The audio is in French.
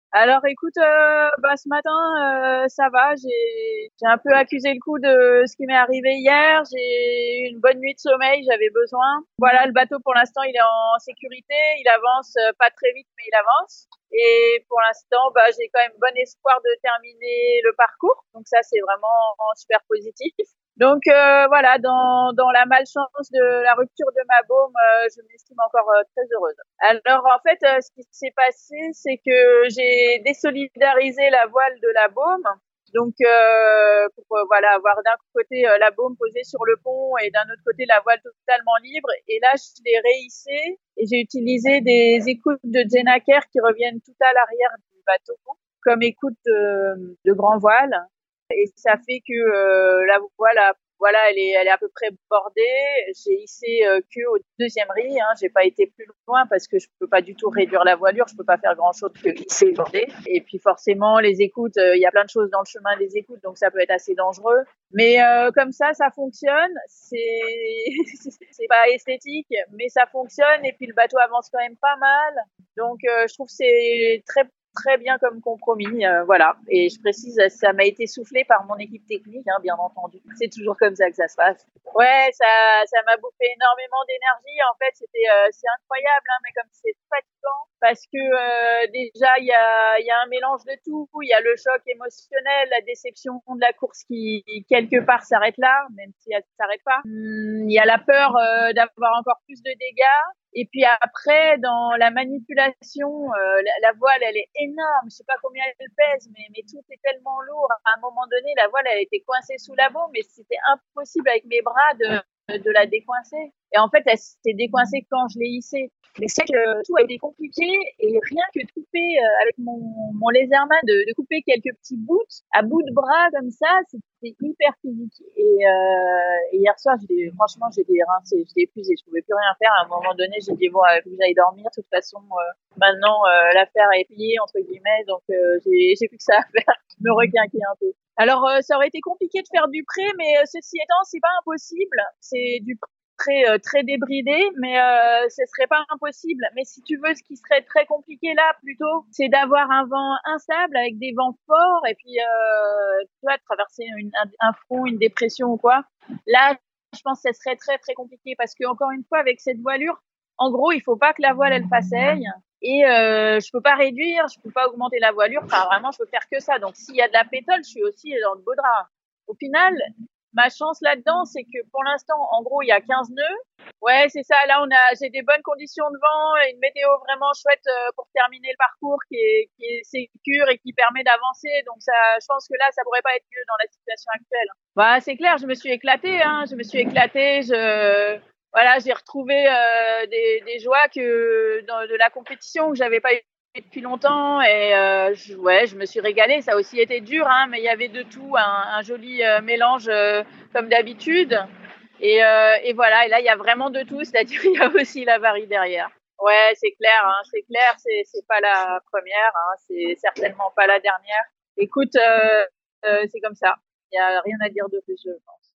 Alors écoute, ce matin, ça va. J'ai un peu accusé le coup de ce qui m'est arrivé hier. J'ai eu une bonne nuit de sommeil, j'avais besoin. Voilà, le bateau pour l'instant, il est en sécurité. Il avance pas très vite, mais il avance. Et pour l'instant, j'ai quand même bon espoir de terminer le parcours. Donc ça, c'est vraiment super positif. Donc voilà, dans la malchance de la rupture de ma baume, je m'estime encore très heureuse. Alors en fait, ce qui s'est passé, c'est que j'ai désolidarisé la voile de la baume. Donc pour voilà avoir d'un côté la baume posée sur le pont et d'un autre côté la voile totalement libre. Et là, je l'ai réhissée et j'ai utilisé des écoutes de Jenaker qui reviennent tout à l'arrière du bateau comme écoute de grand voile. Et ça fait que la voile voilà, elle est à peu près bordée. J'ai hissé que au deuxième riz. J'ai pas été plus loin parce que je peux pas du tout réduire la voilure. Je peux pas faire grand chose que hisser et border. Et puis forcément, les écoutes, il y a plein de choses dans le chemin des écoutes, donc ça peut être assez dangereux. Mais comme ça fonctionne. C'est pas esthétique, mais ça fonctionne. Et puis le bateau avance quand même pas mal. Donc je trouve que c'est très bien comme compromis, voilà. Et je précise, ça m'a été soufflé par mon équipe technique, bien entendu. C'est toujours comme ça que ça se passe. Ouais, ça m'a bouffé énormément d'énergie. En fait, c'est incroyable, mais comme c'est fatigant, parce que déjà il y a un mélange de tout. Il y a le choc émotionnel, la déception de la course qui quelque part s'arrête là, même si elle s'arrête pas. Il y a la peur d'avoir encore plus de dégâts. Et puis après, dans la manipulation, la voile, elle est énorme. Je sais pas combien elle pèse, mais tout est tellement lourd. À un moment donné, la voile, elle était coincée sous la baume, mais c'était impossible avec mes bras de la décoincer. Et en fait, elle s'est décoincée quand je l'ai hissée. Mais c'est que tout a été compliqué et rien que de couper avec mon laserman, de couper quelques petits bouts à bout de bras comme ça, c'était hyper physique. Et hier soir, franchement, j'étais rincée, j'étais épuisée, je pouvais plus rien faire. À un moment donné, j'ai dit bon, il faut que j'aille dormir. De toute façon, maintenant, l'affaire est pliée entre guillemets, donc j'ai plus que ça à faire. Je me requinquais un peu. Alors, ça aurait été compliqué de faire du pré, mais ceci étant, c'est pas impossible. C'est du très débridé, mais ce serait pas impossible. Mais si tu veux, ce qui serait très compliqué là, plutôt, c'est d'avoir un vent instable avec des vents forts et puis tu vois, traverser un front, une dépression ou quoi. Là, je pense que ce serait très très compliqué parce que encore une fois, avec cette voilure, en gros, il faut pas que la voile elle fasse aile. Et je peux pas réduire, je peux pas augmenter la voilure. Enfin, vraiment, je peux faire que ça. Donc, s'il y a de la pétole, je suis aussi dans le beau drap. Au final, ma chance là-dedans, c'est que pour l'instant, en gros, il y a 15 nœuds. Ouais, c'est ça. Là, j'ai des bonnes conditions de vent et une météo vraiment chouette pour terminer le parcours qui est sécure et qui permet d'avancer. Donc ça, je pense que là, ça pourrait pas être mieux dans la situation actuelle. Bah, c'est clair, je me suis éclatée, je me suis éclatée. Voilà, j'ai retrouvé des joies de la compétition que j'avais pas eu depuis longtemps et je me suis régalée. Ça a aussi été dur, mais il y avait de tout, un joli mélange comme d'habitude. Et voilà, et là il y a vraiment de tout, c'est-à-dire il y a aussi la varie derrière. Ouais, c'est clair, c'est pas la première, c'est certainement pas la dernière. Écoute, c'est comme ça. Il y a rien à dire de plus, je pense.